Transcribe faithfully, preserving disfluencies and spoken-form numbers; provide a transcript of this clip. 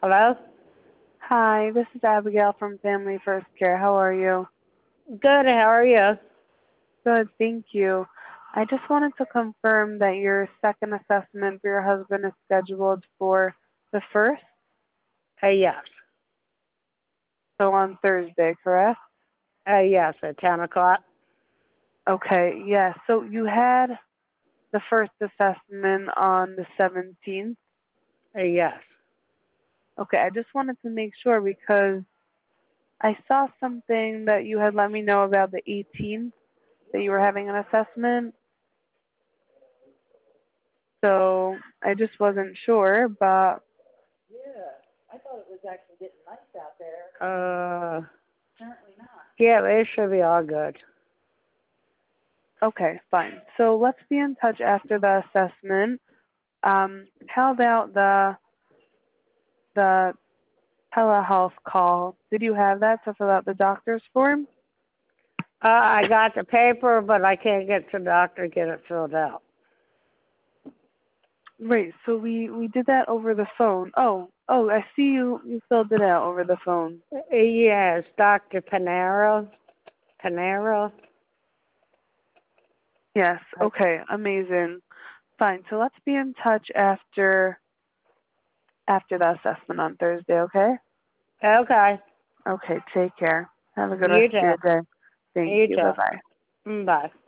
Hello? Hi, this is Abigail from Family First Care. How are you? Good, how are you? Good, thank you. I just wanted to confirm that your second assessment for your husband is scheduled for the first, Uh, yes. so on Thursday, correct? Uh, yes, at ten o'clock. Okay, yes. So you had the first assessment on the seventeenth. Uh, yes. Okay, I just wanted to make sure because I saw something that you had let me know about the eighteenth, that you were having an assessment. So I just wasn't sure, but Yeah, I thought it was actually getting nice out there. Uh, Apparently not. yeah, it should be all good. okay, fine. So let's be in touch after the assessment. Um, how about the the telehealth call? Did you have that to fill out the doctor's form? Uh, I got the paper, but I can't get to the doctor to get it filled out. Right. So we we did that over the phone. Oh, oh, I see you you filled it out over the phone. Uh, yes, Doctor Panero. Panero. Yes. Okay. Amazing. Fine. So let's be in touch after after the assessment on Thursday. Okay. Okay. Okay. Take care. Have a good You rest of too. your day. Thank You you. Bye too. bye. Mm, bye.